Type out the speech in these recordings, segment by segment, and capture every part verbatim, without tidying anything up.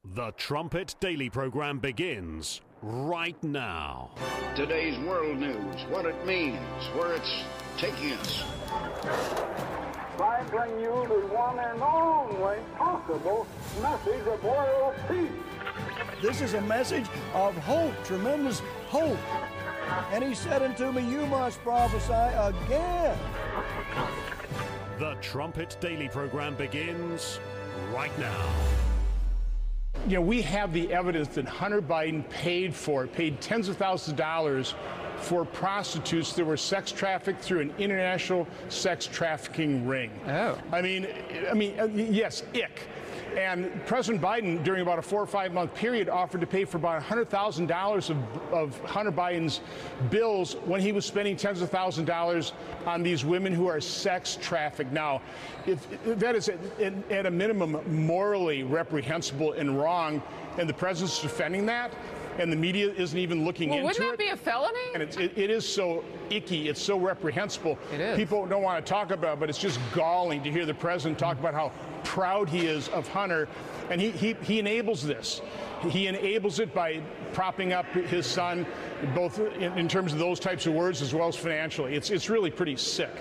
The Trumpet Daily program begins right now. Today's world news, what it means, where it's taking us. I bring you the one and only possible message of world peace. This is a message of hope, tremendous hope. And he said unto me, you must prophesy again. The Trumpet Daily program begins right now. You know, we have the evidence that Hunter Biden paid for, paid tens of thousands of dollars for prostitutes that were sex trafficked through an international sex trafficking ring. Oh. I mean, I mean, yes, ick. And President Biden, during about a four or five month period, offered to pay for about one hundred thousand dollars of, of Hunter Biden's bills when he was spending tens of thousands of dollars on these women who are sex trafficked. Now, if, if that is at, at a minimum morally reprehensible and wrong, and the president's defending that, and the media isn't even looking well, into it. Wouldn't that be a felony? And it's, it, it is so icky. It's so reprehensible. It is. People don't want to talk about it, but it's just galling to hear the president talk about how proud he is of Hunter. And he, he, he enables this. He enables it by propping up his son, both in, in terms of those types of words as well as financially. It's, it's really pretty sick.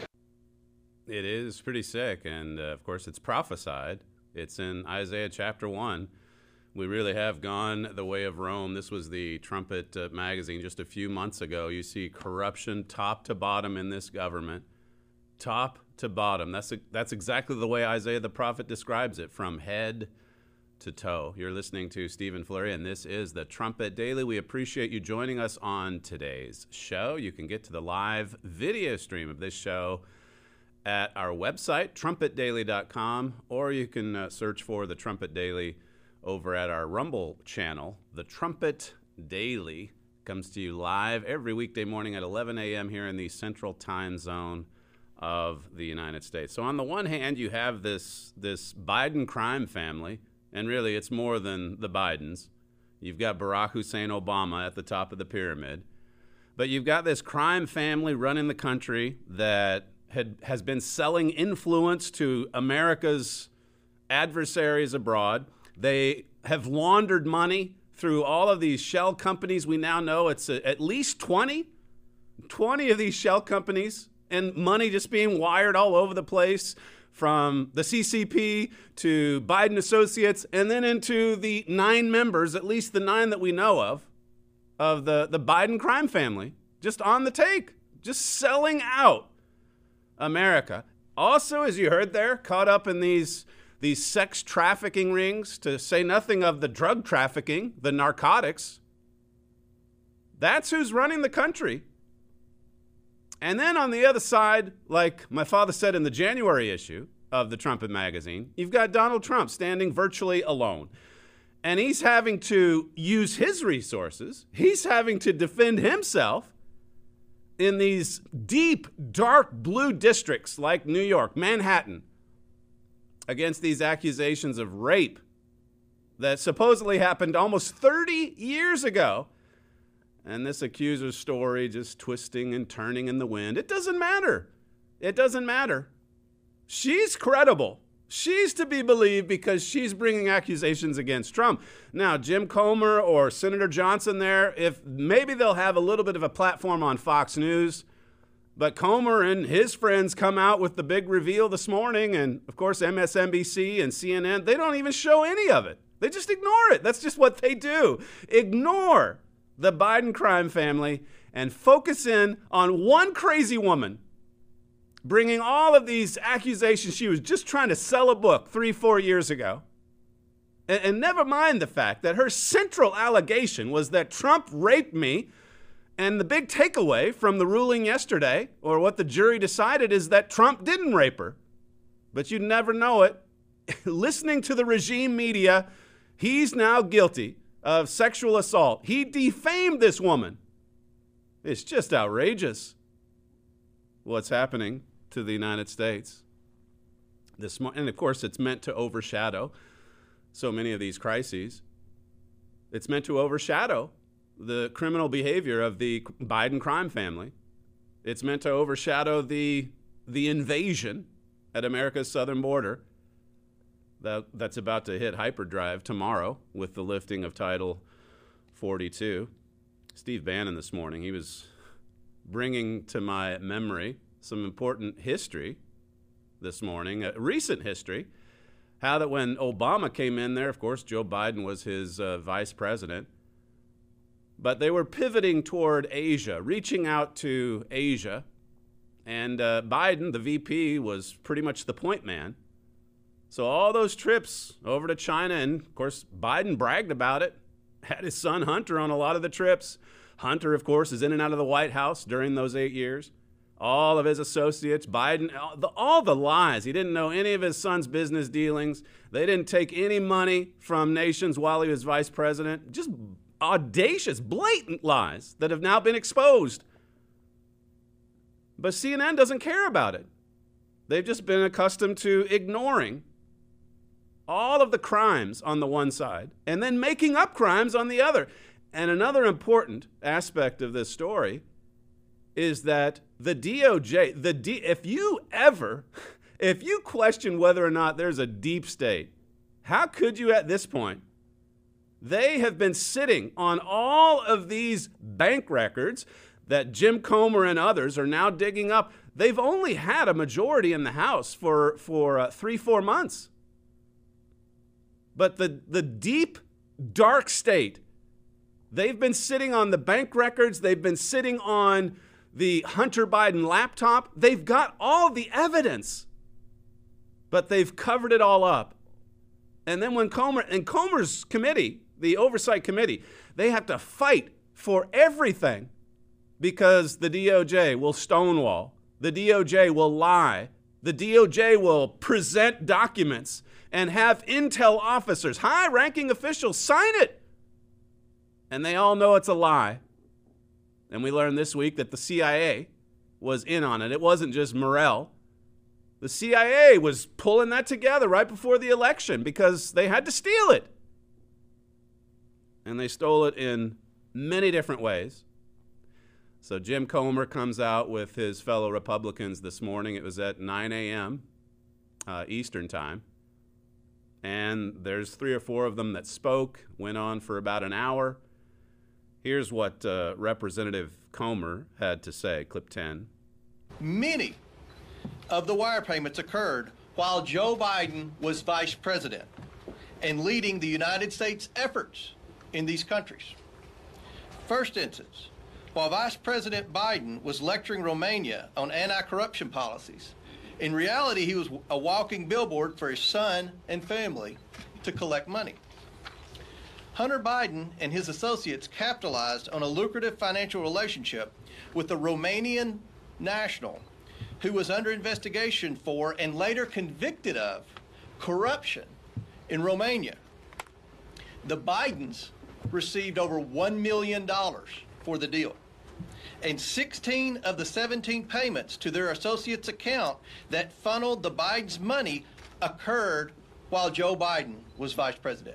It is pretty sick. And, uh, of course, it's prophesied. It's in Isaiah chapter one. We really have gone the way of Rome. This was the Trumpet uh, magazine just a few months ago. You see corruption top to bottom in this government. Top to bottom. That's, a, that's exactly the way Isaiah the prophet describes it, from head to toe. You're listening to Stephen Flurry, and this is the Trumpet Daily. We appreciate you joining us on today's show. You can get to the live video stream of this show at our website, trumpet daily dot com, or you can uh, search for the Trumpet Daily over at our Rumble channel. The Trumpet Daily comes to you live every weekday morning at eleven a.m. here in the Central Time Zone of the United States. So on the one hand, you have this this Biden crime family, and really it's more than the Bidens. You've got Barack Hussein Obama at the top of the pyramid. But you've got this crime family running the country that had has been selling influence to America's adversaries abroad. They have laundered money through all of these shell companies. We now know it's a, at least twenty, twenty of these shell companies, and money just being wired all over the place from the C C P to Biden Associates, and then into the nine members, at least the nine that we know of, of the, the Biden crime family, just on the take, just selling out America. Also, as you heard there, caught up in these These sex trafficking rings, to say nothing of the drug trafficking, the narcotics. That's who's running the country. And then on the other side, like my father said in the January issue of the Trumpet magazine, you've got Donald Trump standing virtually alone. And he's having to use his resources. He's having to defend himself in these deep, dark blue districts like New York, Manhattan, against these accusations of rape that supposedly happened almost thirty years ago. And this accuser's story just twisting and turning in the wind. It doesn't matter. It doesn't matter. She's credible. She's to be believed because she's bringing accusations against Trump. Now, Jim Comer or Senator Johnson there, if maybe they'll have a little bit of a platform on Fox News. But Comer and his friends come out with the big reveal this morning, and, of course, M S N B C and C N N, they don't even show any of it. They just ignore it. That's just what they do. Ignore the Biden crime family and focus in on one crazy woman bringing all of these accusations. She was just trying to sell a book three, four years ago. And, and never mind the fact that her central allegation was that Trump raped me. And the big takeaway from the ruling yesterday, or what the jury decided, is that Trump didn't rape her. But you'd never know it. Listening to the regime media, he's now guilty of sexual assault. He defamed this woman. It's just outrageous what's happening to the United States. This mo- and, of course, it's meant to overshadow so many of these crises. It's meant to overshadow the criminal behavior of the Biden crime family. It's meant to overshadow the, the invasion at America's southern border. that, that's about to hit hyperdrive tomorrow with the lifting of Title forty-two. Steve Bannon this morning, he was bringing to my memory some important history this morning, uh, recent history, how that when Obama came in there, of course, Joe Biden was his uh, vice president, but they were pivoting toward Asia, reaching out to Asia, and uh, Biden, the V P, was pretty much the point man. So all those trips over to China, and of course, Biden bragged about it, had his son Hunter on a lot of the trips. Hunter, of course, is in and out of the White House during those eight years. All of his associates, Biden, all the, all the lies. He didn't know any of his son's business dealings. They didn't take any money from nations while he was vice president. Just audacious, blatant lies that have now been exposed. But C N N doesn't care about it. They've just been accustomed to ignoring all of the crimes on the one side and then making up crimes on the other. And another important aspect of this story is that the D O J, the D, if you ever, if you question whether or not there's a deep state, how could you at this point? They have been sitting on all of these bank records that Jim Comer and others are now digging up. They've only had a majority in the House for, for uh, three, four months. But the, the deep, dark state, they've been sitting on the bank records. They've been sitting on the Hunter Biden laptop. They've got all the evidence, but they've covered it all up. And then when Comer, and Comer's committee, the oversight committee, they have to fight for everything because the D O J will stonewall. The D O J will lie. The D O J will present documents and have intel officers, high-ranking officials, sign it. And they all know it's a lie. And we learned this week that the C I A was in on it. It wasn't just Morell. The C I A was pulling that together right before the election because they had to steal it. And they stole it in many different ways. So Jim Comer comes out with his fellow Republicans this morning. It was at nine a.m. Uh, Eastern time. And there's three or four of them that spoke, went on for about an hour. Here's what uh, Representative Comer had to say, clip ten. Many of the wire payments occurred while Joe Biden was vice president and leading the United States efforts in these countries. First instance, while Vice President Biden was lecturing Romania on anti-corruption policies, in reality he was a walking billboard for his son and family to collect money. Hunter Biden and his associates capitalized on a lucrative financial relationship with a Romanian national who was under investigation for and later convicted of corruption in Romania. The Bidens received over one million dollars for the deal, and sixteen of the seventeen payments to their associates' account that funneled the Bidens' money occurred while Joe Biden was vice president.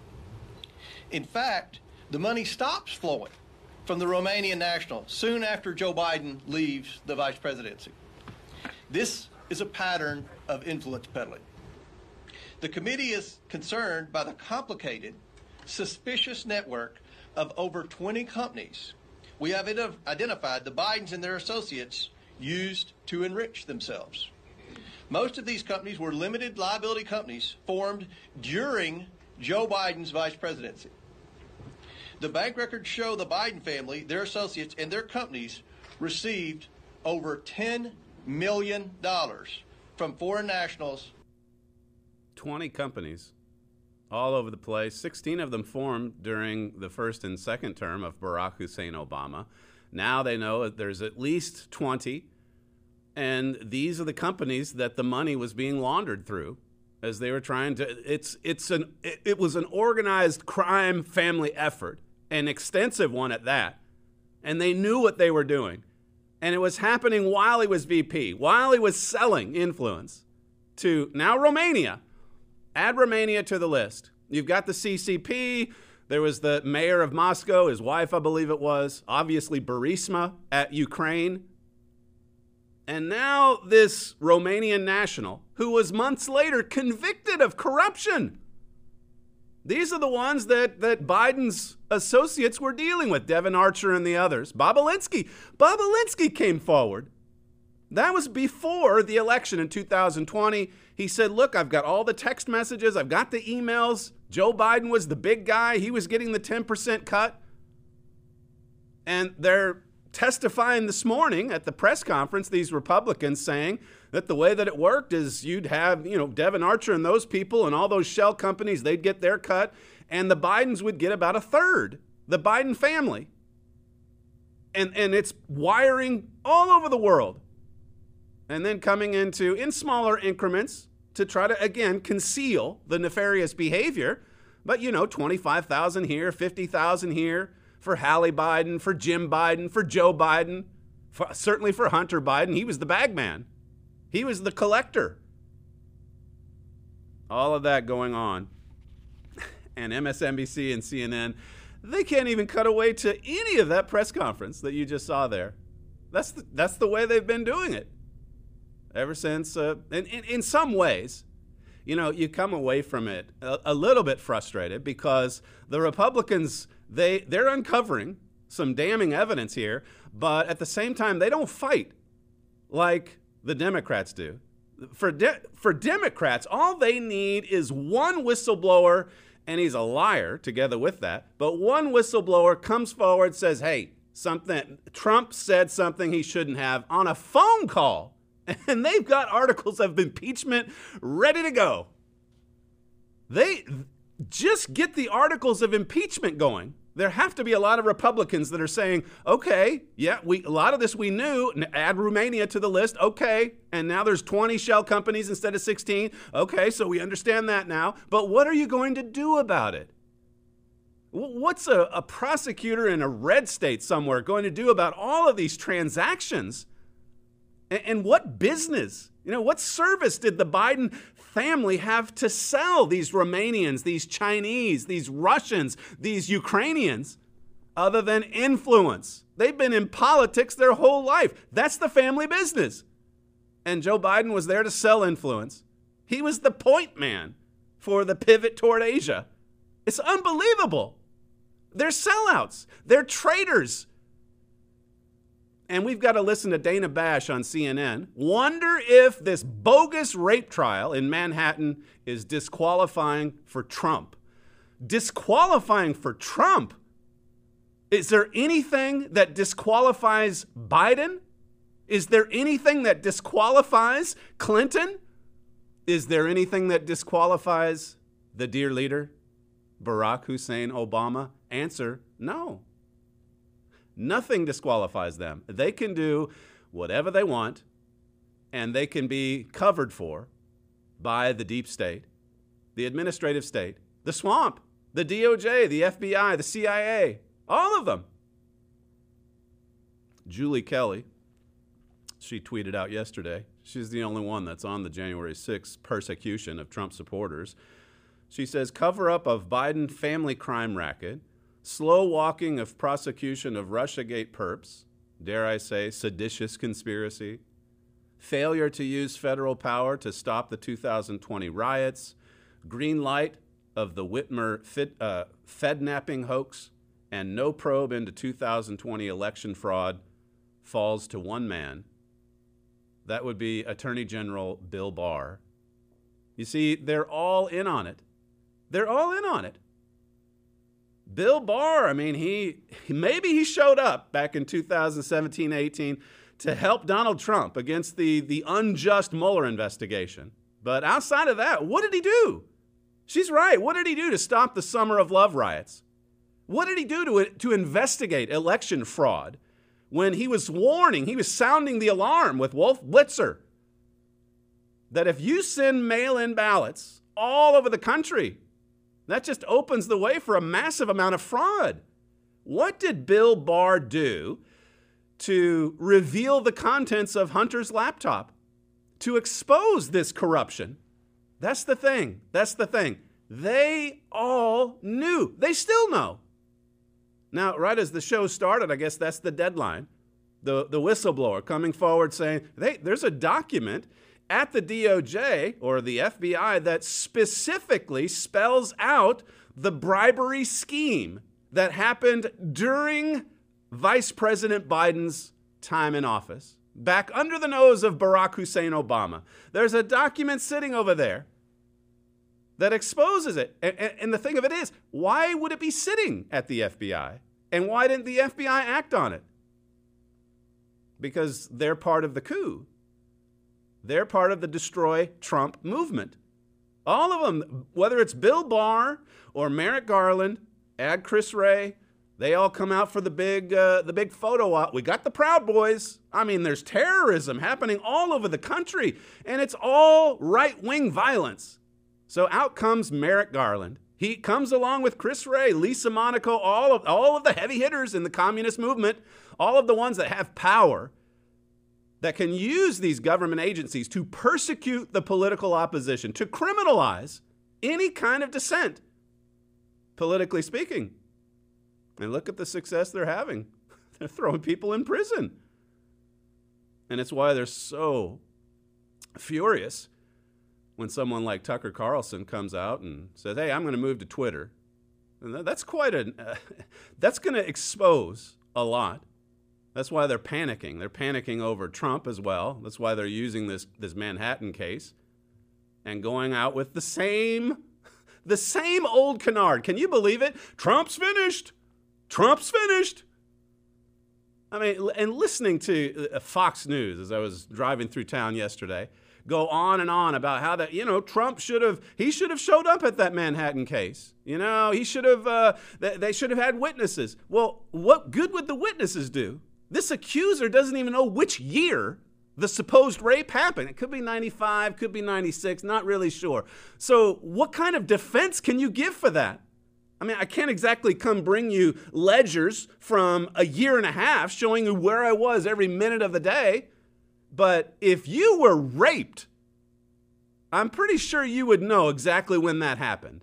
In fact, the money stops flowing from the Romanian national soon after Joe Biden leaves the vice presidency. This is a pattern of influence peddling. The committee is concerned by the complicated, suspicious network of over twenty companies we have identified the Bidens and their associates used to enrich themselves. Most of these companies were limited liability companies formed during Joe Biden's vice presidency. The bank records show the Biden family, their associates, and their companies received over ten million dollars from foreign nationals. twenty companies all over the place. sixteen of them formed during the first and second term of Barack Hussein Obama. Now they know that there's at least twenty, and these are the companies that the money was being laundered through as they were trying to, it's it's an it, it was an organized crime family effort, an extensive one at that, and they knew what they were doing. And it was happening while he was V P, while he was selling influence to now Romania. Add Romania to the list. You've got the C C P. There was the mayor of Moscow, his wife, I believe it was. Obviously, Burisma at Ukraine. And now this Romanian national, who was months later convicted of corruption. These are the ones that, that Biden's associates were dealing with, Devon Archer and the others. Bobulinski. Bobulinski came forward. That was before the election in two thousand twenty. He said, look, I've got all the text messages. I've got the emails. Joe Biden was the big guy. He was getting the ten percent cut. And they're testifying this morning at the press conference, these Republicans saying that the way that it worked is you'd have, you know, Devon Archer and those people and all those shell companies, they'd get their cut, and the Bidens would get about a third, the Biden family. And, and it's wiring all over the world. And then coming into, in smaller increments, to try to, again, conceal the nefarious behavior. But, you know, twenty-five thousand here, fifty thousand here, for Hallie Biden, for Jim Biden, for Joe Biden, for, certainly for Hunter Biden. He was the bag man. He was the collector. All of that going on. And M S N B C and C N N, they can't even cut away to any of that press conference that you just saw there. That's the, that's the way they've been doing it ever since. Uh, in, in, in some ways, you know, you come away from it a, a little bit frustrated because the Republicans, They, they're uncovering some damning evidence here, but at the same time, they don't fight like the Democrats do. For, de- for Democrats, all they need is one whistleblower, and he's a liar together with that, but one whistleblower comes forward, says, hey, something, Trump said something he shouldn't have on a phone call, and they've got articles of impeachment ready to go. They... Just get the articles of impeachment going. There have to be a lot of Republicans that are saying, okay, yeah, we a lot of this we knew, add Romania to the list, okay, and now there's twenty shell companies instead of sixteen, okay, so we understand that now, but what are you going to do about it? What's a, a prosecutor in a red state somewhere going to do about all of these transactions? And, and what business, you know, what service did the Biden family have to sell these Romanians, these Chinese, these Russians, these Ukrainians, other than influence? They've been in politics their whole life. That's the family business. And Joe Biden was there to sell influence. He was the point man for the pivot toward Asia. It's unbelievable. They're sellouts. They're traitors. And we've got to listen to Dana Bash on C N N. Wonder if this bogus rape trial in Manhattan is disqualifying for Trump. Disqualifying for Trump? Is there anything that disqualifies Biden? Is there anything that disqualifies Clinton? Is there anything that disqualifies the dear leader, Barack Hussein Obama? Answer, no. Nothing disqualifies them. They can do whatever they want, and they can be covered for by the deep state, the administrative state, the swamp, the D O J, the F B I, the C I A, all of them. Julie Kelly, she tweeted out yesterday, she's the only one that's on the January sixth persecution of Trump supporters. She says, cover up of Biden family crime racket, slow walking of prosecution of Russiagate perps, dare I say, seditious conspiracy, failure to use federal power to stop the two thousand twenty riots, green light of the Whitmer Fed, uh, Fednapping hoax, and no probe into two thousand twenty election fraud falls to one man. That would be Attorney General Bill Barr. You see, they're all in on it. They're all in on it. Bill Barr, I mean, he maybe he showed up back in two thousand seventeen eighteen to help Donald Trump against the, the unjust Mueller investigation. But outside of that, what did he do? She's right. What did he do to stop the Summer of Love riots? What did he do to, to investigate election fraud when he was warning, he was sounding the alarm with Wolf Blitzer that if you send mail-in ballots all over the country, that just opens the way for a massive amount of fraud. What did Bill Barr do to reveal the contents of Hunter's laptop, to expose this corruption? That's the thing. That's the thing. They all knew. They still know. Now, right as the show started, I guess that's the deadline. the, the whistleblower, coming forward saying, hey, there's a document at the D O J or the F B I that specifically spells out the bribery scheme that happened during Vice President Biden's time in office, back under the nose of Barack Hussein Obama. There's a document sitting over there that exposes it. And, and, and the thing of it is, why would it be sitting at the F B I? And why didn't the F B I act on it? Because they're part of the coup. They're part of the Destroy Trump movement. All of them, whether it's Bill Barr or Merrick Garland, add Chris Wray, they all come out for the big uh, the big photo op. We got the Proud Boys. I mean, there's terrorism happening all over the country, and it's all right-wing violence. So out comes Merrick Garland. He comes along with Chris Wray, Lisa Monaco, all of, all of the heavy hitters in the communist movement, all of the ones that have power, that can use these government agencies to persecute the political opposition, to criminalize any kind of dissent, politically speaking. And look at the success they're having. They're throwing people in prison. And it's why they're so furious when someone like Tucker Carlson comes out and says, hey, I'm going to move to Twitter. And that's quite a, uh, that's going to expose a lot. That's why they're panicking. They're panicking over Trump as well. That's why they're using this, this Manhattan case and going out with the same, the same old canard. Can you believe it? Trump's finished. Trump's finished. I mean, and listening to Fox News as I was driving through town yesterday, go on and on about how that, you know, Trump should have, he should have showed up at that Manhattan case. You know, he should have, uh, they should have had witnesses. Well, what good would the witnesses do? This accuser doesn't even know which year the supposed rape happened. It could be ninety-five, could be ninety-six, not really sure. So what kind of defense can you give for that? I mean, I can't exactly come bring you ledgers from a year and a half showing you where I was every minute of the day. But if you were raped, I'm pretty sure you would know exactly when that happened.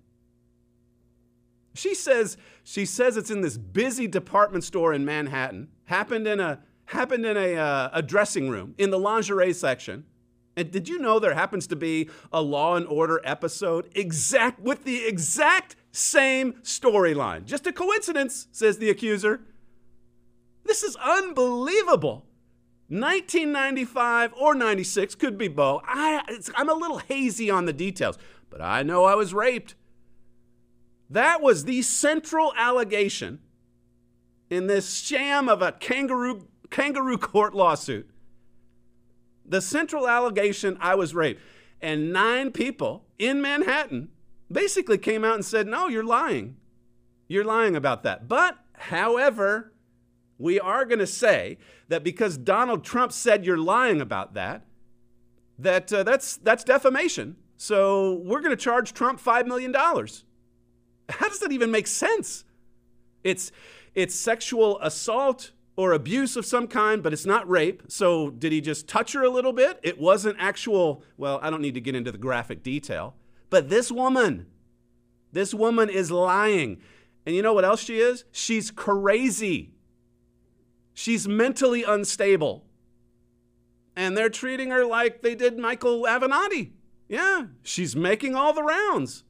She says, she says it's in this busy department store in Manhattan. Happened in a happened in a uh, a dressing room in the lingerie section. And did you know there happens to be a Law and Order episode exact with the exact same storyline? Just a coincidence, says the accuser. This is unbelievable. nineteen ninety-five or ninety-six, could be both. I, it's, I'm a little hazy on the details, but I know I was raped. That was the central allegation in this sham of a kangaroo kangaroo court lawsuit. The central allegation, I was raped. And nine people in Manhattan basically came out and said, no, you're lying. You're lying about that. But, however, we are going to say that because Donald Trump said you're lying about that, that uh, that's that's defamation. So we're going to charge Trump five million dollars. How does that even make sense? It's it's sexual assault or abuse of some kind, but it's not rape. So did he just touch her a little bit? It wasn't actual, well, I don't need to get into the graphic detail. But this woman, this woman is lying. And you know what else she is? She's crazy. She's mentally unstable. And they're treating her like they did Michael Avenatti. Yeah, she's making all the rounds.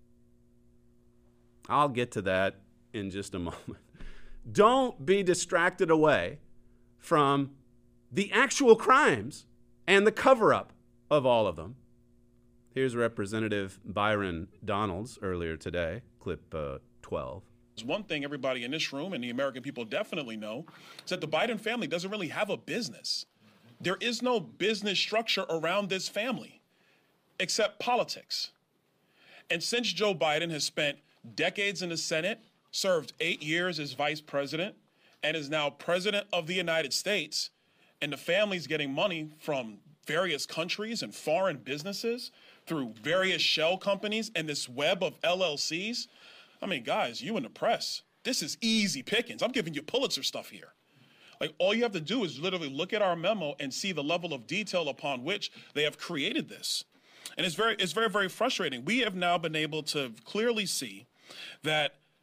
I'll get to that in just a moment. Don't be distracted away from the actual crimes and the cover-up of all of them. Here's Representative Byron Donalds earlier today, clip uh, twelve. One thing everybody in this room and the American people definitely know is that the Biden family doesn't really have a business. There is no business structure around this family except politics. And since Joe Biden has spent decades in the Senate, served eight years as vice president, and is now president of the United States, and the family's getting money from various countries and foreign businesses through various shell companies and this web of L L Cs. I mean, guys, you in the press, this is easy pickings. I'm giving you Pulitzer stuff here. Like, all you have to do is literally look at our memo and see the level of detail upon which they have created this. And it's very, it's very, very frustrating. We have now been able to clearly see that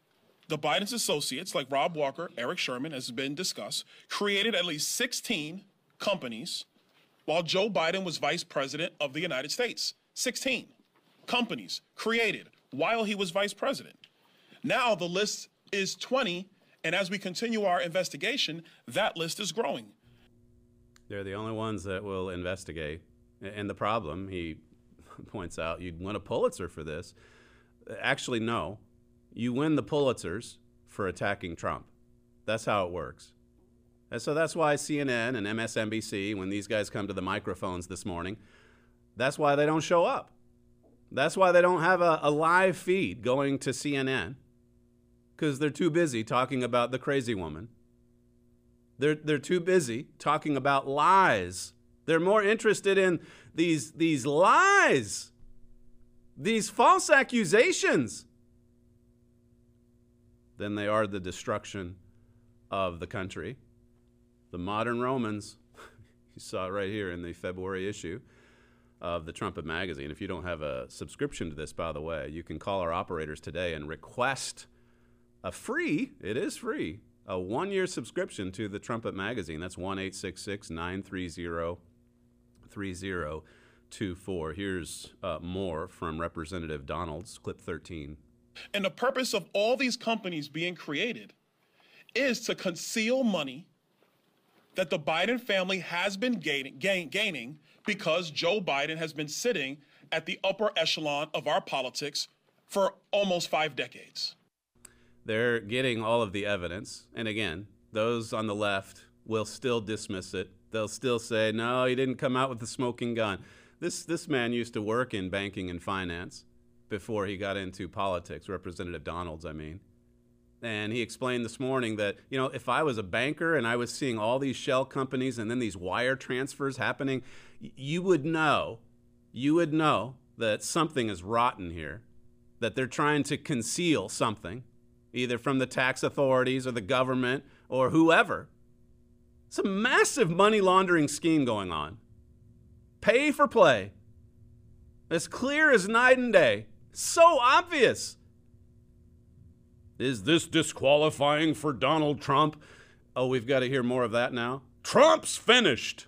the Biden's associates, like Rob Walker, Eric Sherman, as has been discussed, created at least sixteen companies while Joe Biden was vice president of the United States. sixteen companies created while he was vice president. Now the list is twenty, and as we continue our investigation, that list is growing. They're the only ones that will investigate. And the problem, he points out, you'd win a Pulitzer for this. Actually, no. You win the Pulitzers for attacking Trump. That's how it works. And so that's why C N N and M S N B C, when these guys come to the microphones this morning, that's why they don't show up. That's why they don't have a, a live feed going to C N N, because they're too busy talking about the crazy woman. They're, they're too busy talking about lies. They're more interested in these, these lies, these false accusations, than they are the destruction of the country. The modern Romans, you saw it right here in the February issue of the Trumpet magazine. If you don't have a subscription to this, by the way, you can call our operators today and request a free, it is free, a one-year subscription to the Trumpet magazine. That's one eight six six, nine three zero, three zero two four. Here's uh, more from Representative Donalds, clip thirteen. And the purpose of all these companies being created is to conceal money that the Biden family has been gain, gain, gaining because Joe Biden has been sitting at the upper echelon of our politics for almost five decades. They're getting all of the evidence. And again, those on the left will still dismiss it. They'll still say, no, he didn't come out with the smoking gun. This, this man used to work in banking and finance before he got into politics, Representative Donalds, I mean. And he explained this morning that, you know, if I was a banker and I was seeing all these shell companies and then these wire transfers happening, you would know, you would know that something is rotten here, that they're trying to conceal something, either from the tax authorities or the government or whoever. It's a massive money laundering scheme going on. Pay for play. As clear as night and day. So obvious. Is this disqualifying for Donald Trump? Oh, we've got to hear more of that now. Trump's finished.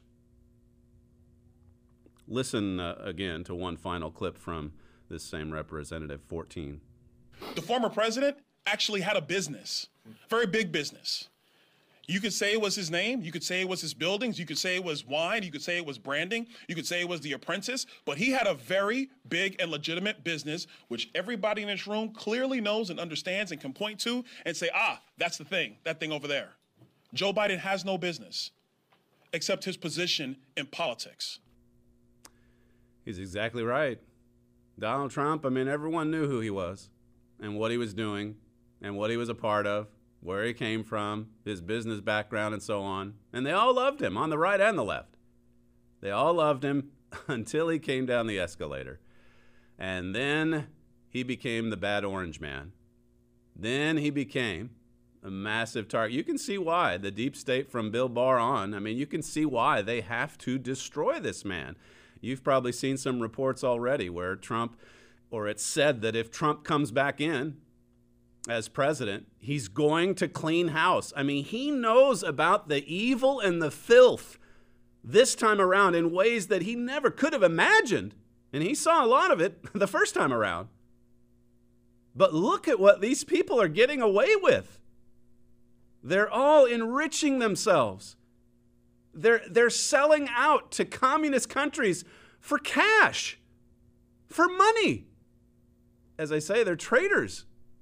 Listen uh, again to one final clip from this same Representative, fourteen. The former president actually had a business, very big business. You could say it was his name. You could say it was his buildings. You could say it was wine. You could say it was branding. You could say it was The Apprentice. But he had a very big and legitimate business, which everybody in this room clearly knows and understands and can point to and say, ah, that's the thing, that thing over there. Joe Biden has no business except his position in politics. He's exactly right. Donald Trump, I mean, everyone knew who he was and what he was doing and what he was a part of, where he came from, his business background, and so on. And they all loved him, on the right and the left. They all loved him until he came down the escalator. And then he became the bad orange man. Then he became a massive target. You can see why, the deep state from Bill Barr on, I mean, you can see why they have to destroy this man. You've probably seen some reports already where Trump, or it's said that if Trump comes back in as president, he's going to clean house. I mean, he knows about the evil and the filth this time around in ways that he never could have imagined. And he saw a lot of it the first time around. But look at what these people are getting away with. They're all enriching themselves. They're, they're selling out to communist countries for cash, for money. As I say, they're traitors.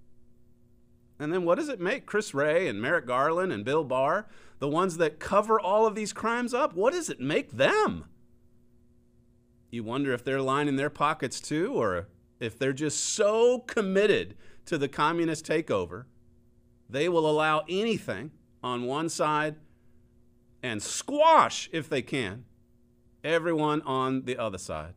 And then what does it make Chris Wray and Merrick Garland and Bill Barr, the ones that cover all of these crimes up, what does it make them? You wonder if they're lining their pockets too, or if they're just so committed to the communist takeover, they will allow anything on one side and squash, if they can, everyone on the other side.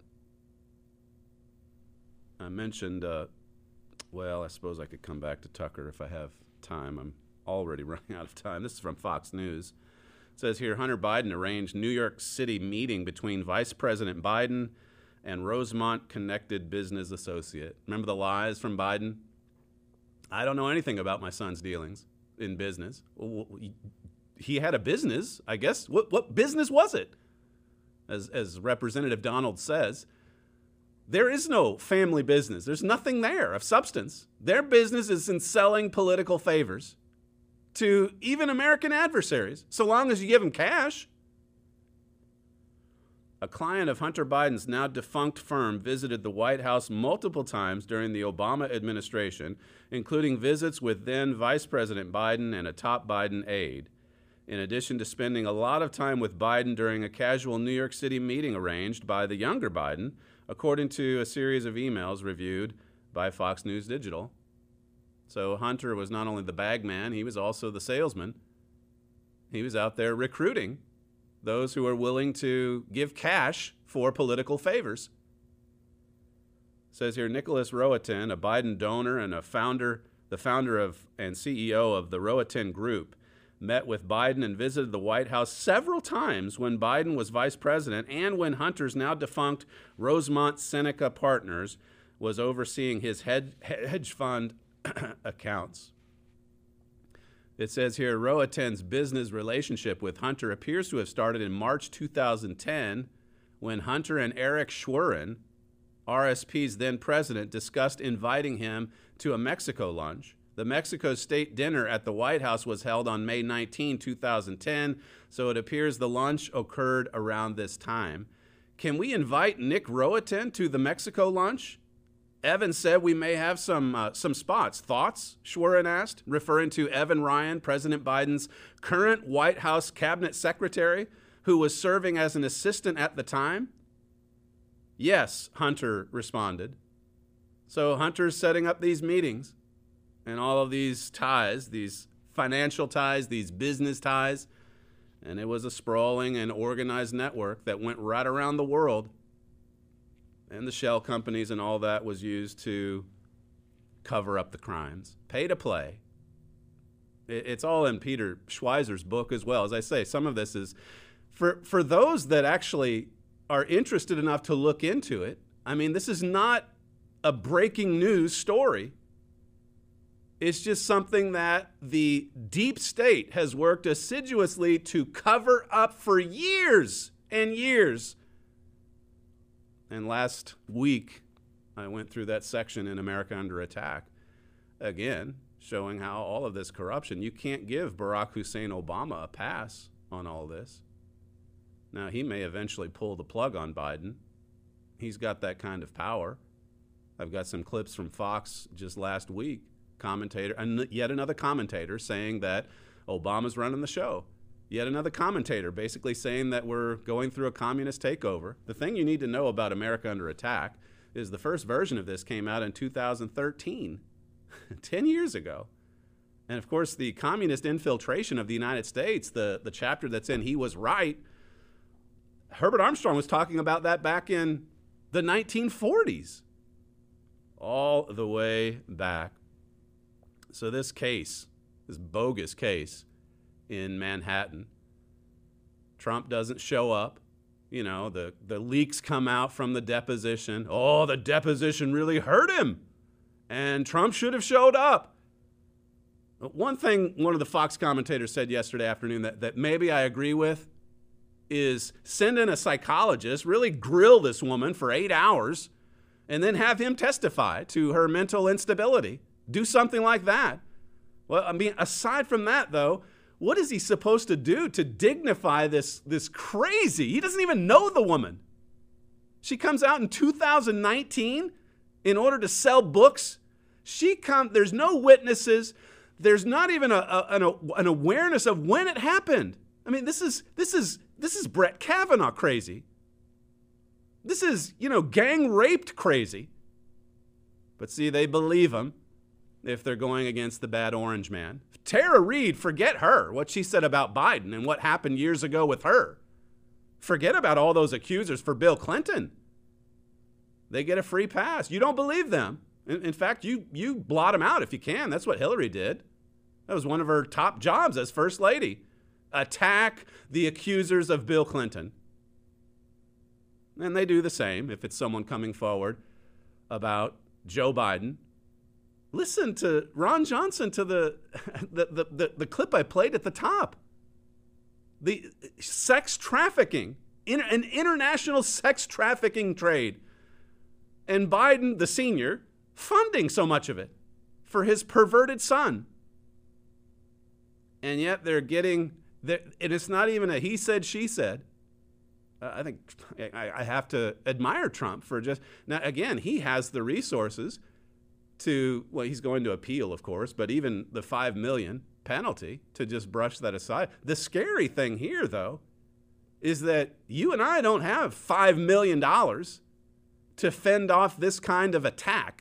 I mentioned... Uh, Well, I suppose I could come back to Tucker if I have time. I'm already running out of time. This is from Fox News. It says here, Hunter Biden arranged New York City meeting between Vice President Biden and Rosemont Connected business associate. Remember the lies from Biden? I don't know anything about my son's dealings in business. He had a business, I guess. What, what business was it? As, as Representative Donald says, there is no family business. There's nothing there of substance. Their business is in selling political favors to even American adversaries, so long as you give them cash. A client of Hunter Biden's now defunct firm visited the White House multiple times during the Obama administration, including visits with then Vice President Biden and a top Biden aide, in addition to spending a lot of time with Biden during a casual New York City meeting arranged by the younger Biden, according to a series of emails reviewed by Fox News Digital. So Hunter was not only the bag man, he was also the salesman. He was out there recruiting those who are willing to give cash for political favors. It says here, Nicholas Rohatyn, a Biden donor and a founder, the founder of and C E O of the Rohatyn Group, met with Biden and visited the White House several times when Biden was vice president and when Hunter's now defunct Rosemont Seneca Partners was overseeing his hedge fund accounts. It says here, Rohatyn's business relationship with Hunter appears to have started in March two thousand ten when Hunter and Eric Schwerin, R S P's then president, discussed inviting him to a Mexico lunch. The Mexico State dinner at the White House was held on May nineteenth, two thousand ten, so it appears the lunch occurred around this time. Can we invite Nick Rohatyn to the Mexico lunch? Evan said we may have some uh, some spots. Thoughts? Schwerin asked, referring to Evan Ryan, President Biden's current White House cabinet secretary, who was serving as an assistant at the time. Yes, Hunter responded. So Hunter's setting up these meetings and all of these ties, these financial ties, these business ties, and it was a sprawling and organized network that went right around the world. And the shell companies and all that was used to cover up the crimes. Pay to play. It's all in Peter Schweizer's book as well. As I say, some of this is, for, for those that actually are interested enough to look into it, I mean, this is not a breaking news story. It's just something that the deep state has worked assiduously to cover up for years and years. And last week, I went through that section in America Under Attack, again, showing how all of this corruption, you can't give Barack Hussein Obama a pass on all this. Now, he may eventually pull the plug on Biden. He's got that kind of power. I've got some clips from Fox just last week, commentator, and yet another commentator saying that Obama's running the show. Yet another commentator basically saying that we're going through a communist takeover. The thing you need to know about America Under Attack is the first version of this came out in two thousand thirteen, ten years ago. And of course, the communist infiltration of the United States, the, the chapter that's in He Was Right, Herbert Armstrong was talking about that back in the nineteen forties, all the way back. So this case, this bogus case, in Manhattan. Trump doesn't show up. You know, the, the leaks come out from the deposition. Oh, the deposition really hurt him. And Trump should have showed up. But one thing one of the Fox commentators said yesterday afternoon that, that maybe I agree with is send in a psychologist, really grill this woman for eight hours, and then have him testify to her mental instability. Do something like that. Well, I mean, aside from that, though, what is he supposed to do to dignify this, this crazy? He doesn't even know the woman. She comes out in two thousand nineteen in order to sell books. She come. There's no witnesses. There's not even a, a, an, a, an awareness of when it happened. I mean, this is this is this is Brett Kavanaugh crazy. This is, you know, gang raped crazy. But see, they believe him if they're going against the bad orange man. Tara Reid, forget her, what she said about Biden and what happened years ago with her. Forget about all those accusers for Bill Clinton. They get a free pass. You don't believe them. In, in fact, you, you blot them out if you can. That's what Hillary did. That was one of her top jobs as First Lady. Attack the accusers of Bill Clinton. And they do the same if it's someone coming forward about Joe Biden. Listen to Ron Johnson to the the, the, the, the clip I played at the top. The sex trafficking, in, an international sex trafficking trade. And Biden, the senior, funding so much of it for his perverted son. And yet they're getting, they're, and it's not even a he said, she said. Uh, I think I, I have to admire Trump for just, now again, he has the resources to, well, he's going to appeal, of course, but even the five million penalty to just brush that aside. The scary thing here, though, is that you and I don't have five million dollars to fend off this kind of attack.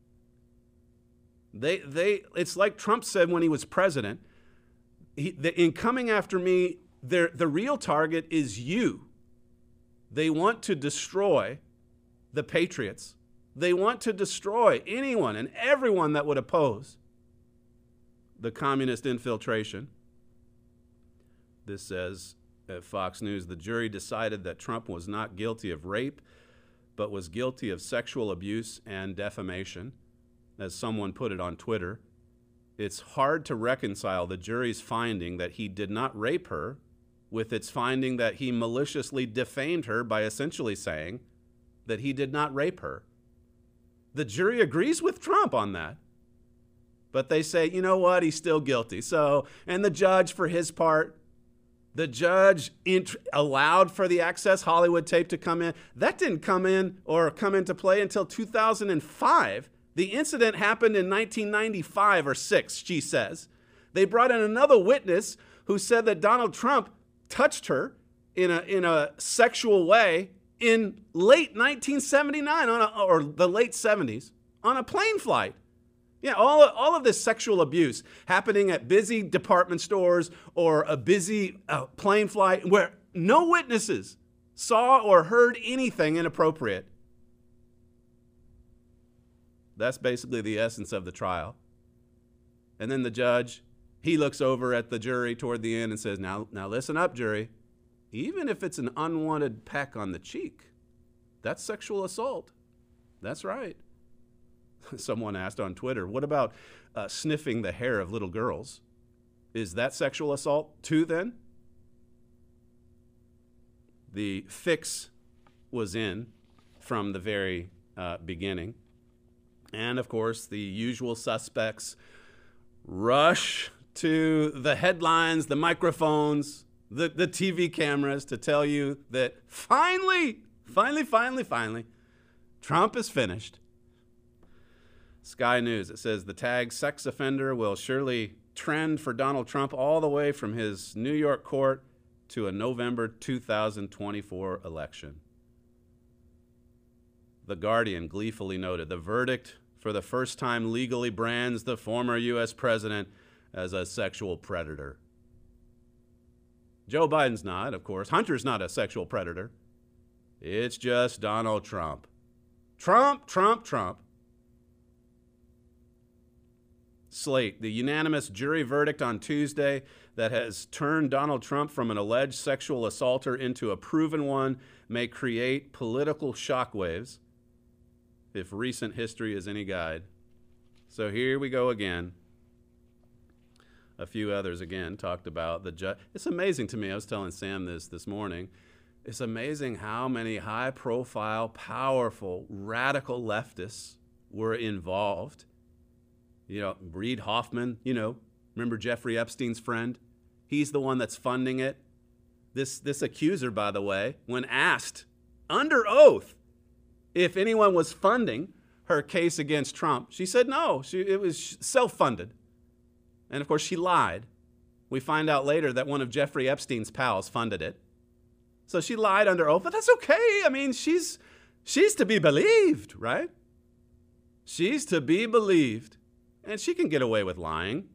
They, they, it's like Trump said when he was president, he, the, in coming after me, the real target is you. They want to destroy the patriots. They want to destroy anyone and everyone that would oppose the communist infiltration. This says at Fox News, the jury decided that Trump was not guilty of rape, but was guilty of sexual abuse and defamation. As someone put it on Twitter, it's hard to reconcile the jury's finding that he did not rape her with its finding that he maliciously defamed her by essentially saying that he did not rape her. The jury agrees with Trump on that. But they say, you know what, he's still guilty. So, and the judge, for his part, the judge int- allowed for the Access Hollywood tape to come in. That didn't come in or come into play until two thousand five. The incident happened in nineteen ninety-five or six, she says. They brought in another witness who said that Donald Trump touched her in a in a sexual way in late nineteen seventy-nine on a, or the late seventies on a plane flight. Yeah, all, all of this sexual abuse happening at busy department stores or a busy uh, plane flight where no witnesses saw or heard anything inappropriate. That's basically the essence of the trial. And then the judge, he looks over at the jury toward the end and says, now, now listen up, jury. Even if it's an unwanted peck on the cheek, that's sexual assault. That's right. Someone asked on Twitter, what about uh, sniffing the hair of little girls? Is that sexual assault too then? The fix was in from the very uh, beginning. And, of course, the usual suspects rush to the headlines, the microphones, the, the T V cameras to tell you that finally, finally, finally, finally, Trump is finished. Sky News, it says the tag sex offender will surely trend for Donald Trump all the way from his New York court to a November two thousand twenty-four election. The Guardian gleefully noted the verdict for the first time legally brands the former U S president as a sexual predator. Joe Biden's not, of course. Hunter's not a sexual predator. It's just Donald Trump. Trump, Trump, Trump. Slate, the unanimous jury verdict on Tuesday that has turned Donald Trump from an alleged sexual assaulter into a proven one may create political shockwaves if recent history is any guide. So here we go again. A few others, again, talked about the judge. It's amazing to me. I was telling Sam this this morning. It's amazing how many high-profile, powerful, radical leftists were involved. You know, Reid Hoffman, you know, remember Jeffrey Epstein's friend? He's the one that's funding it. This, this accuser, by the way, when asked under oath if anyone was funding her case against Trump, she said no, she, it was self-funded. And, of course, she lied. We find out later that one of Jeffrey Epstein's pals funded it. So she lied under oath, but that's okay. I mean, she's she's to be believed, right? She's to be believed. And she can get away with lying.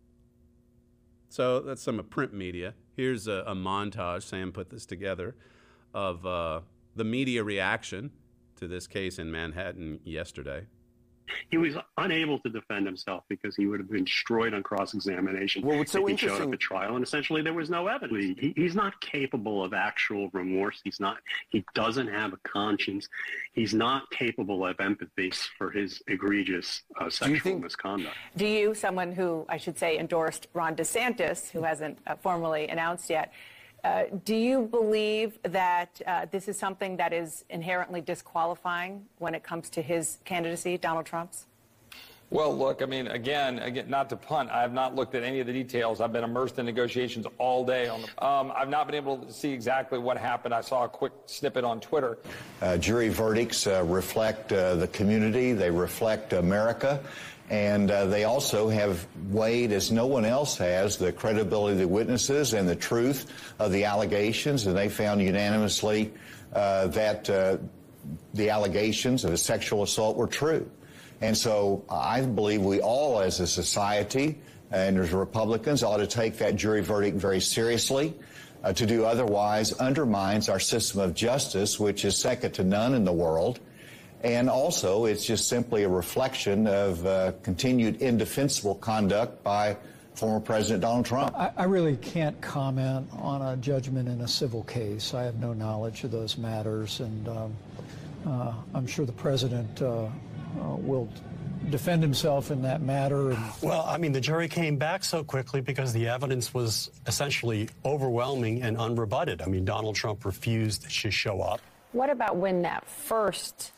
So that's some print media. Here's a, a montage, Sam put this together, of uh, the media reaction to this case in Manhattan yesterday. He was unable to defend himself because he would have been destroyed on cross-examination well, what's so if he showed interesting... up at trial, and essentially there was no evidence. He, he's not capable of actual remorse. He's not. He doesn't have a conscience. He's not capable of empathy for his egregious uh, sexual think... misconduct. Do you, someone who I should say endorsed Ron DeSantis, who hasn't uh, formally announced yet, Uh, do you believe that uh, this is something that is inherently disqualifying when it comes to his candidacy, Donald Trump's? Well, look, I mean, again, again, not to punt, I have not looked at any of the details. I've been immersed in negotiations all day. On the, um, I've not been able to see exactly what happened. I saw a quick snippet on Twitter. Uh, jury verdicts uh, reflect uh, the community. They reflect America. And uh, they also have weighed, as no one else has, the credibility of the witnesses and the truth of the allegations. And they found unanimously uh, that uh, the allegations of a sexual assault were true. And so I believe we all as a society and as Republicans ought to take that jury verdict very seriously. Uh, to do otherwise undermines our system of justice, which is second to none in the world. And also, it's just simply a reflection of uh, continued indefensible conduct by former President Donald Trump. I, I really can't comment on a judgment in a civil case. I have no knowledge of those matters, and um, uh, I'm sure the president uh, uh, will defend himself in that matter. And well, I mean, the jury came back so quickly because the evidence was essentially overwhelming and unrebutted. I mean, Donald Trump refused to show up. What about when that first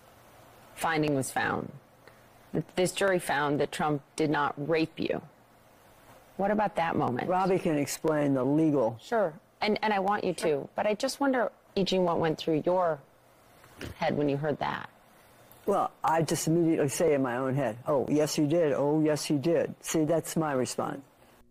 finding was found? This jury found that Trump did not rape you. What about that moment? Robbie can explain the legal. Sure, and, and I want you to, but I just wonder, E G, what went through your head when you heard that? Well, I just immediately say in my own head, oh, yes, he did. Oh, yes, he did. See, that's my response.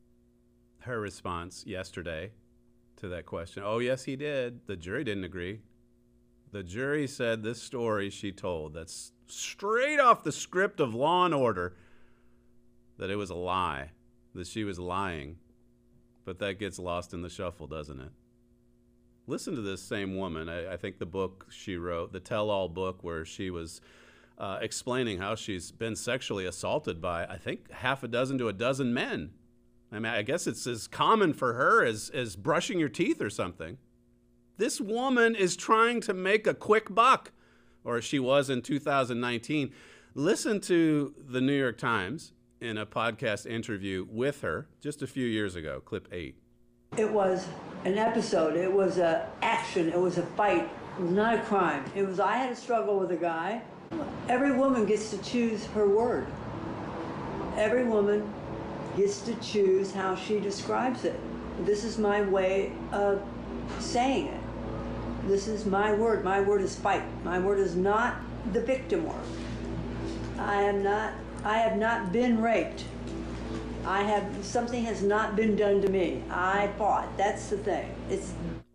Her response yesterday to that question, oh, yes, he did. The jury didn't agree. The jury said this story she told, that's straight off the script of Law and Order, that it was a lie, that she was lying. But that gets lost in the shuffle, doesn't it? Listen to this same woman. I, I think the book she wrote, the tell-all book where she was uh, explaining how she's been sexually assaulted by, I think, half a dozen to a dozen men. I mean, I guess it's as common for her as, as brushing your teeth or something. This woman is trying to make a quick buck, or she was in two thousand nineteen. Listen to the New York Times in a podcast interview with her just a few years ago, clip eight. It was an episode. It was an action. It was a fight. It was not a crime. It was, I had a struggle with a guy. Every woman gets to choose her word. Every woman gets to choose how she describes it. This is my way of saying it. This is my word. My word is fight. My word is not the victim word. I am not, I have not been raped. I have, something has not been done to me. I fought. That's the thing. It's.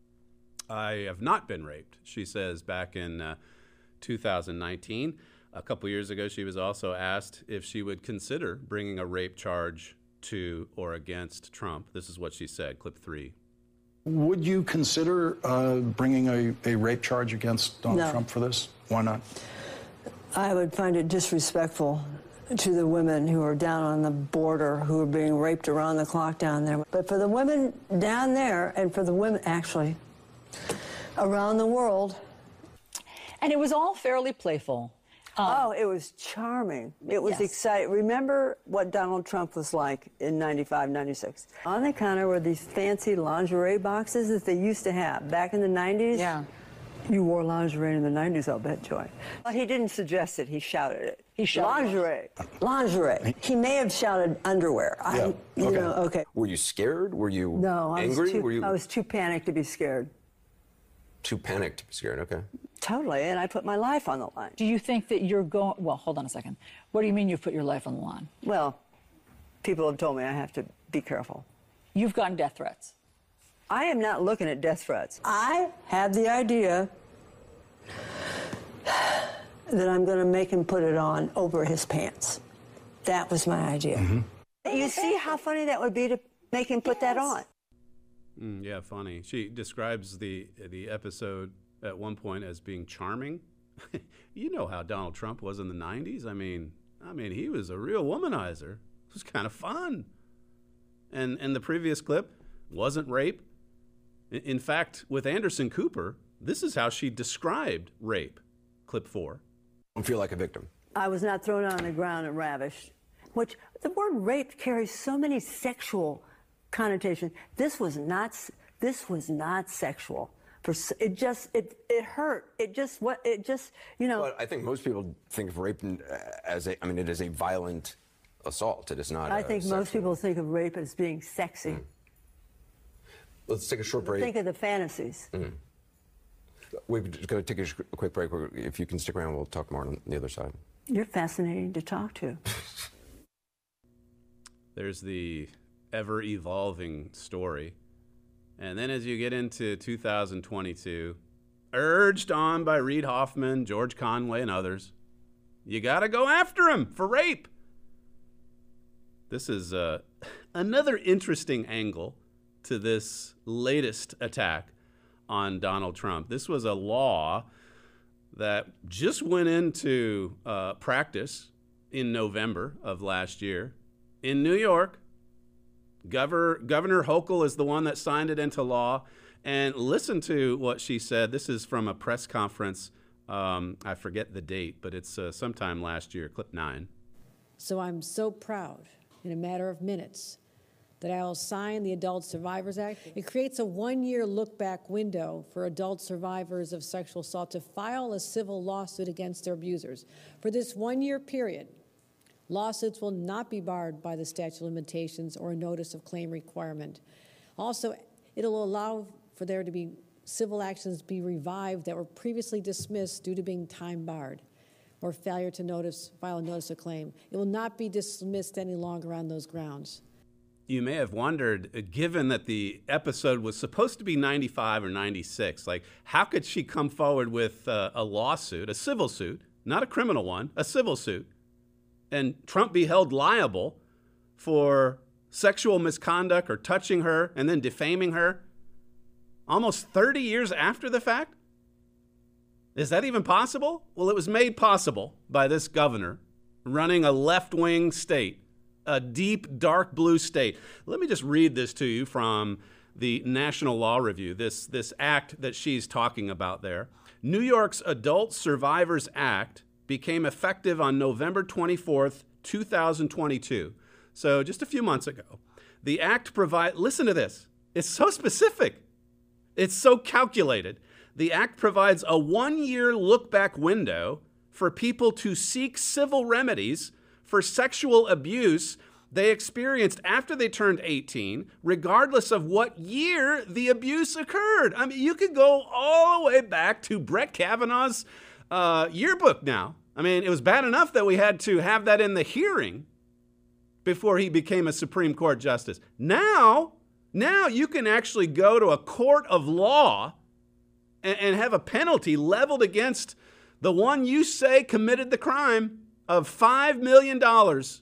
I have not been raped, she says back in uh, two thousand nineteen. A couple years ago, she was also asked if she would consider bringing a rape charge to or against Trump. This is what she said, clip three. Would you consider uh, bringing a, a rape charge against Donald No. Trump for this? Why not? I would find it disrespectful to the women who are down on the border, who are being raped around the clock down there. But for the women down there, and for the women, actually, around the world. And it was all fairly playful. Um, oh, it was charming. It was yes. exciting. Remember what Donald Trump was like in ninety-five, ninety-six? On the counter were these fancy lingerie boxes that they used to have back in the nineties. Yeah. You wore lingerie in the nineties, I'll bet, Joy. Well, he didn't suggest it. He shouted it. He shouted lingerie. Lingerie. He may have shouted underwear. Yeah. I, you Okay. know, okay. Were you scared? Were you No, I angry? was too, Were you I was too panicked to be scared. too panicked to be scared? Okay. Totally, and I put my life on the line. Do you think that you're going, well, hold on a second. What do you mean you've put your life on the line? Well, people have told me I have to be careful. You've gotten death threats. I am not looking at death threats. I have the idea that I'm going to make him put it on over his pants. That was my idea. Mm-hmm. You see how funny that would be to make him put yes. that on? Mm, yeah, funny. She describes the the episode at one point as being charming. You know how Donald Trump was in the nineties. I mean, I mean, he was a real womanizer. It was kind of fun. And and the previous clip wasn't rape. In, in fact, with Anderson Cooper, this is how she described rape. Clip four. Don't feel like a victim. I was not thrown on the ground and ravished, which the word rape carries so many sexual connotations. This was not, this was not sexual. For, it just, it, it hurt. It just, what, it just, you know. But I think most people think of rape as a, I mean, it is a violent assault. It is not I a think sexual. most people think of rape as being sexy. Mm. Let's take a short break. Think of the fantasies. Mm. We're just going to take a quick break. If you can stick around, we'll talk more on the other side. You're fascinating to talk to. There's the ever-evolving story. And then as you get into two thousand twenty-two, urged on by Reid Hoffman, George Conway, and others, you got to go after him for rape. This is uh, another interesting angle to this latest attack on Donald Trump. This was a law that just went into uh, practice in November of last year in New York. Governor, Governor Hochul is the one that signed it into law. And listen to what she said. This is from a press conference. Um, I forget the date, but it's uh, sometime last year, clip nine. So I'm so proud, in a matter of minutes, that I will sign the Adult Survivors Act. It creates a one-year look-back window for adult survivors of sexual assault to file a civil lawsuit against their abusers. For this one-year period, lawsuits will not be barred by the statute of limitations or a notice of claim requirement. Also, it'll allow for there to be civil actions be revived that were previously dismissed due to being time barred or failure to notice, file a notice of claim. It will not be dismissed any longer on those grounds. You may have wondered, given that the episode was supposed to be ninety-five or ninety-six, like how could she come forward with uh, a lawsuit, a civil suit, not a criminal one, a civil suit, and Trump be held liable for sexual misconduct or touching her and then defaming her almost thirty years after the fact? Is that even possible? Well, it was made possible by this governor running a left-wing state, a deep, dark blue state. Let me just read this to you from the National Law Review, this, this act that she's talking about there. New York's Adult Survivors Act became effective on November twenty-fourth, two thousand twenty-two. So just a few months ago. The act provides, listen to this, it's so specific, it's so calculated. The act provides a one-year look-back window for people to seek civil remedies for sexual abuse they experienced after they turned eighteen, regardless of what year the abuse occurred. I mean, you could go all the way back to Brett Kavanaugh's uh, yearbook now. I mean, it was bad enough that we had to have that in the hearing before he became a Supreme Court justice. Now, now you can actually go to a court of law and, and have a penalty leveled against the one you say committed the crime of five million dollars.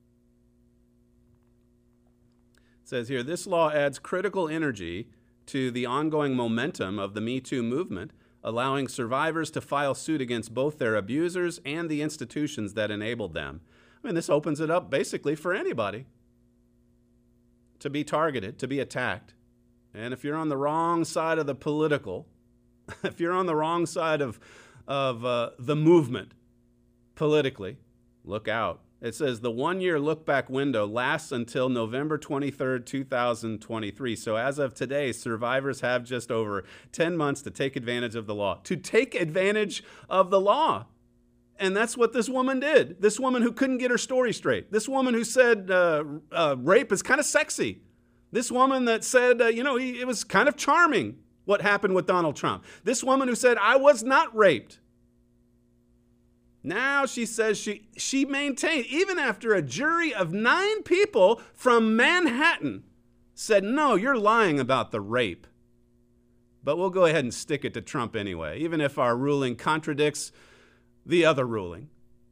It says here, this law adds critical energy to the ongoing momentum of the Me Too movement, allowing survivors to file suit against both their abusers and the institutions that enabled them. I mean, this opens it up basically for anybody to be targeted, to be attacked. And if you're on the wrong side of the political, if you're on the wrong side of, of uh, the movement politically, look out. It says the one-year look-back window lasts until November twenty-third, two thousand twenty-three. So as of today, survivors have just over ten months to take advantage of the law. To take advantage of the law. And that's what this woman did. This woman who couldn't get her story straight. This woman who said uh, uh, rape is kind of sexy. This woman that said, uh, you know, he, it was kind of charming what happened with Donald Trump. This woman who said, I was not raped. Now she says she, she maintained, even after a jury of nine people from Manhattan said, no, you're lying about the rape. But we'll go ahead and stick it to Trump anyway, even if our ruling contradicts the other ruling.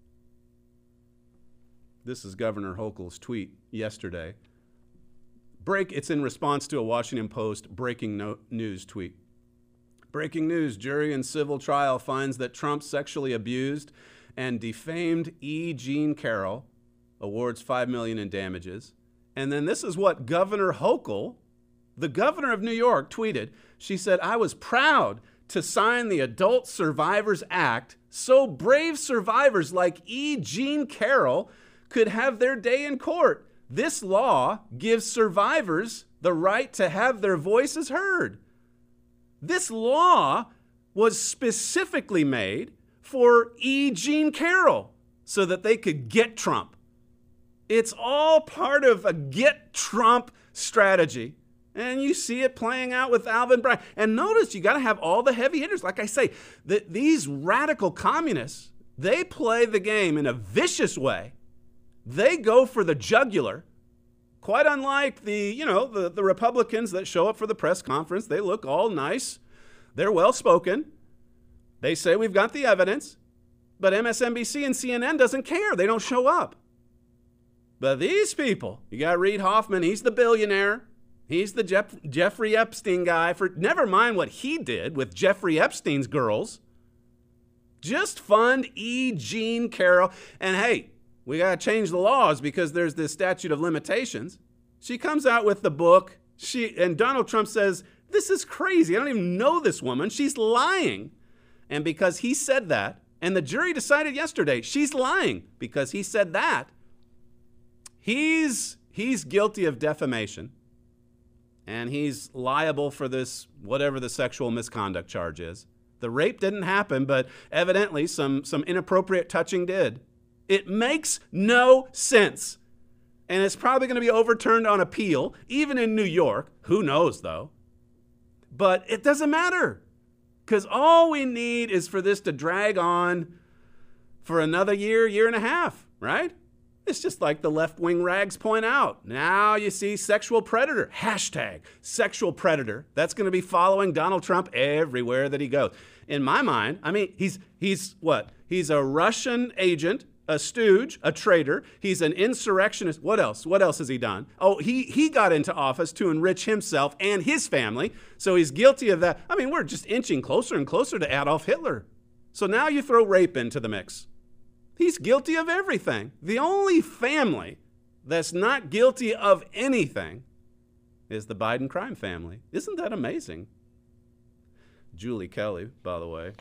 This is Governor Hochul's tweet yesterday. Break, it's in response to a Washington Post breaking no, news tweet. Breaking news, jury in civil trial finds that Trump sexually abused and defamed E. Jean Carroll, awards five million dollars in damages. And then this is what Governor Hochul, the governor of New York, tweeted. She said, I was proud to sign the Adult Survivors Act so brave survivors like E. Jean Carroll could have their day in court. This law gives survivors the right to have their voices heard. This law was specifically made for E. Jean Carroll so that they could get Trump. It's all part of a get Trump strategy. And you see it playing out with Alvin Bragg. And notice you got to have all the heavy hitters. Like I say, the, these radical communists, they play the game in a vicious way. They go for the jugular. Quite unlike the, you know, the, the Republicans that show up for the press conference. They look all nice. They're well-spoken. They say we've got the evidence. But M S N B C and C N N doesn't care. They don't show up. But these people, you got Reid Hoffman. He's the billionaire. He's the Jeff, Jeffrey Epstein guy. For never mind what he did with Jeffrey Epstein's girls. Just fund E. Jean Carroll. And hey, we got to change the laws because there's this statute of limitations. She comes out with the book. She and Donald Trump says, this is crazy. I don't even know this woman. She's lying. And because he said that, and the jury decided yesterday, she's lying because he said that, he's he's guilty of defamation. And he's liable for this, whatever the sexual misconduct charge is. The rape didn't happen, but evidently some, some inappropriate touching did. It makes no sense. And it's probably going to be overturned on appeal, even in New York. Who knows, though? But it doesn't matter. Because all we need is for this to drag on for another year, year and a half, right? It's just like the left-wing rags point out. Now you see sexual predator, hashtag sexual predator. That's going to be following Donald Trump everywhere that he goes. In my mind, I mean, he's he's what? He's a Russian agent, a stooge, a traitor. He's an insurrectionist. What else? What else has he done? Oh, he, he got into office to enrich himself and his family, so he's guilty of that. I mean, we're just inching closer and closer to Adolf Hitler. So now you throw rape into the mix. He's guilty of everything. The only family that's not guilty of anything is the Biden crime family. Isn't that amazing? Julie Kelly, by the way,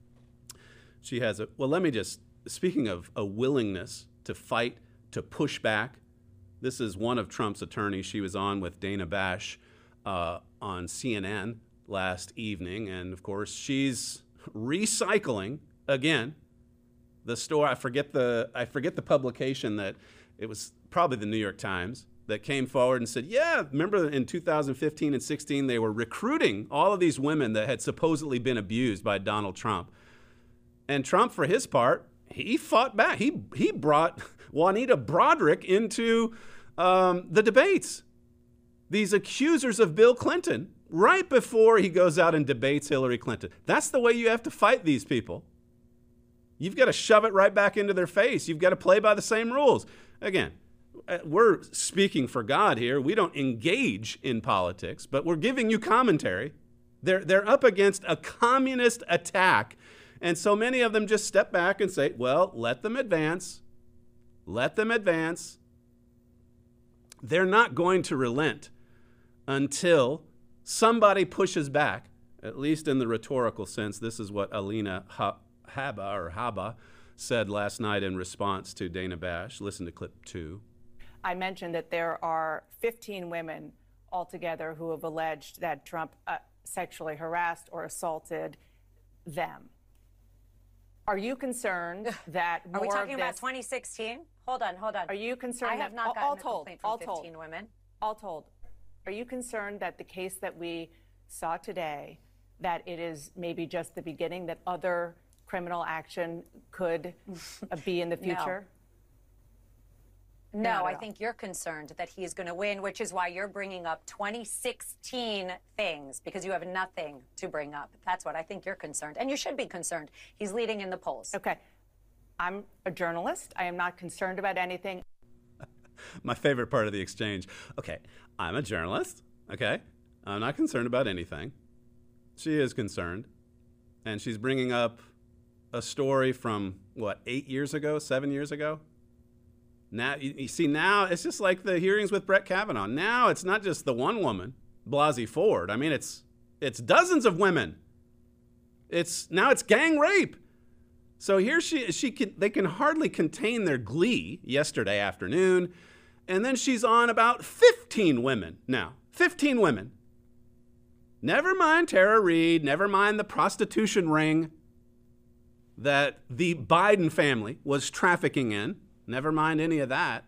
she has a, well, let me just, speaking of a willingness to fight, to push back, this is one of Trump's attorneys. She was on with Dana Bash uh, on C N N last evening. And, of course, she's recycling, again, the story, I forget the I forget the publication that it was probably the New York Times that came forward and said, yeah, remember in two thousand fifteen and sixteen, they were recruiting all of these women that had supposedly been abused by Donald Trump. And Trump, for his part, he fought back. He he brought Juanita Broaddrick into um, the debates. These accusers of Bill Clinton, right before he goes out and debates Hillary Clinton. That's the way you have to fight these people. You've got to shove it right back into their face. You've got to play by the same rules. Again, we're speaking for God here. We don't engage in politics, but we're giving you commentary. They're, they're up against a communist attack. And so many of them just step back and say, well, let them advance. Let them advance. They're not going to relent until somebody pushes back, at least in the rhetorical sense. This is what Alina ha- Haba or Haba said last night in response to Dana Bash. Listen to clip two. I mentioned that there are fifteen women altogether who have alleged that Trump uh, sexually harassed or assaulted them. Are you concerned that more Are we talking of about this, twenty sixteen? Hold on, hold on. Are you concerned I have that not all, gotten all a told, complaint from all fifteen told, women. All told, are you concerned that the case that we saw today, that it is maybe just the beginning, that other criminal action could uh, be in the future? No, no I think you're concerned that he is going to win, which is why you're bringing up twenty sixteen things, because you have nothing to bring up. That's what I think you're concerned. And you should be concerned. He's leading in the polls. Okay. I'm a journalist. I am not concerned about anything. My favorite part of the exchange. Okay, I'm a journalist. Okay, I'm not concerned about anything. She is concerned. And she's bringing up a story from, what, eight years ago, seven years ago? Now, you, you see, now it's just like the hearings with Brett Kavanaugh. Now it's not just the one woman, Blasey Ford. I mean, it's it's dozens of women. It's now it's gang rape. So here she she can, they can hardly contain their glee yesterday afternoon, and then she's on about fifteen women now. fifteen women. Never mind Tara Reid, never mind the prostitution ring that the Biden family was trafficking in. Never mind any of that.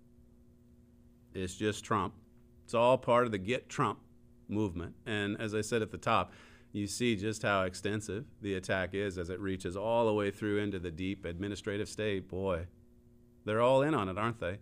It's just Trump. It's all part of the Get Trump movement. And as I said at the top, you see just how extensive the attack is as it reaches all the way through into the deep administrative state. Boy, they're all in on it, aren't they?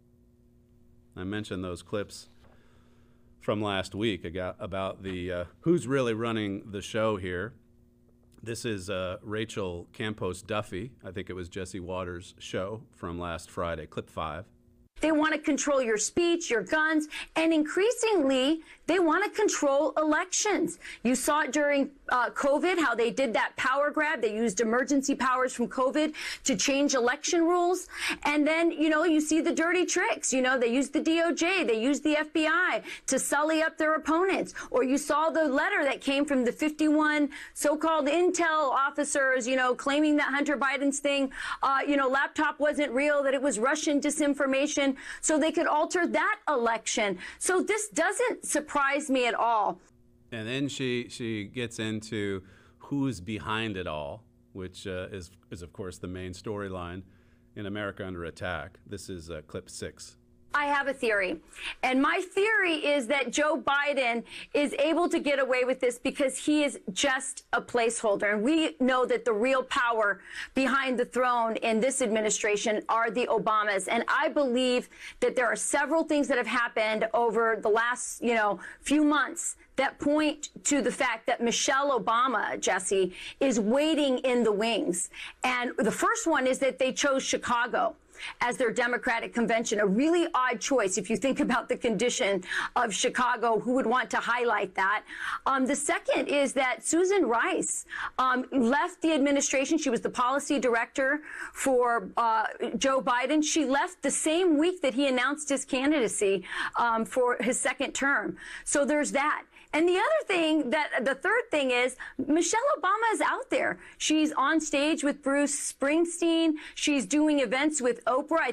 I mentioned those clips from last week about the uh, who's really running the show here. This is uh, Rachel Campos Duffy. I think it was Jesse Waters' show from last Friday, clip five. They want to control your speech, your guns, and increasingly, they want to control elections. You saw it during uh, COVID, how they did that power grab. They used emergency powers from COVID to change election rules. And then, you know, you see the dirty tricks. You know, they used the D O J, they used the F B I to sully up their opponents. Or you saw the letter that came from the fifty-one so-called intel officers, you know, claiming that Hunter Biden's thing, uh, you know, laptop wasn't real, that it was Russian disinformation, so they could alter that election. So this doesn't surprise me at all. And then she she gets into who's behind it all, which uh, is, is, of course, the main storyline in America Under Attack. This is uh, clip six. I have a theory, and my theory is that Joe Biden is able to get away with this because he is just a placeholder. And we know that the real power behind the throne in this administration are the Obamas. And I believe that there are several things that have happened over the last, you know, few months that point to the fact that Michelle Obama, Jesse, is waiting in the wings. And the first one is that they chose Chicago as their Democratic convention, a really odd choice if you think about the condition of Chicago. Who would want to highlight that? Um, the second is that Susan Rice um, left the administration. She was the policy director for uh, Joe Biden. She left the same week that he announced his candidacy um, for his second term. So there's that. And the other thing, that the third thing is Michelle Obama is out there. She's on stage with Bruce Springsteen. She's doing events with Oprah.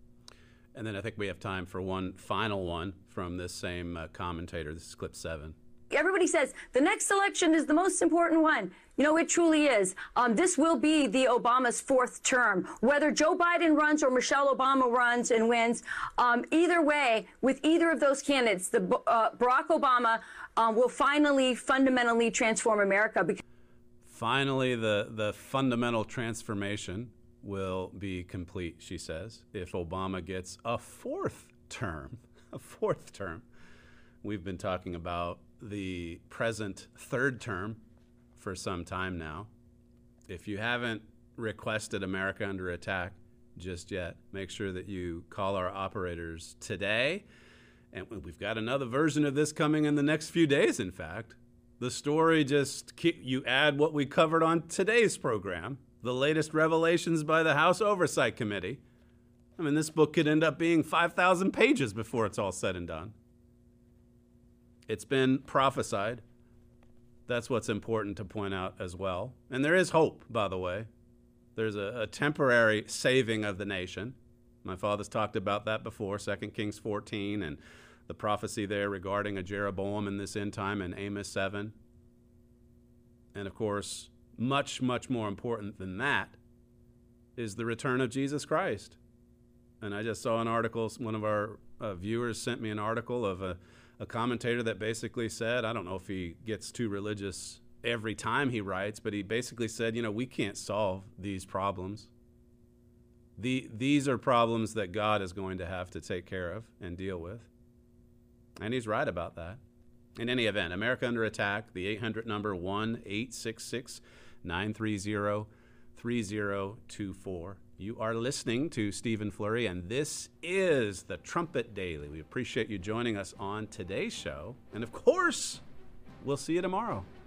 And then I think we have time for one final one from this same uh, commentator. This is clip seven. Everybody says the next election is the most important one. You know, it truly is. Um, this will be the Obama's fourth term. Whether Joe Biden runs or Michelle Obama runs and wins, um, either way, with either of those candidates, the uh, Barack Obama um, will finally fundamentally transform America. Because finally, the, the fundamental transformation will be complete, she says, if Obama gets a fourth term. A fourth term. We've been talking about the present third term for some time now. If you haven't requested America Under Attack just yet, make sure that you call our operators today. And we've got another version of this coming in the next few days, in fact. The story just, keep, you add what we covered on today's program, the latest revelations by the House Oversight Committee. I mean, this book could end up being five thousand pages before it's all said and done. It's been prophesied. That's what's important to point out as well. And there is hope, by the way. There's a, a temporary saving of the nation. My father's talked about that before, Second Kings fourteen, and the prophecy there regarding a Jeroboam in this end time in Amos seven. And of course, much, much more important than that is the return of Jesus Christ. And I just saw an article, one of our uh, viewers sent me an article of a A commentator that basically said, I don't know if he gets too religious every time he writes, but he basically said, you know, we can't solve these problems. The, these are problems that God is going to have to take care of and deal with. And he's right about that. In any event, America Under Attack, the eight hundred number, one eight six six, nine three zero, three zero two four. You are listening to Stephen Flurry, and this is the Trumpet Daily. We appreciate you joining us on today's show. And of course, we'll see you tomorrow.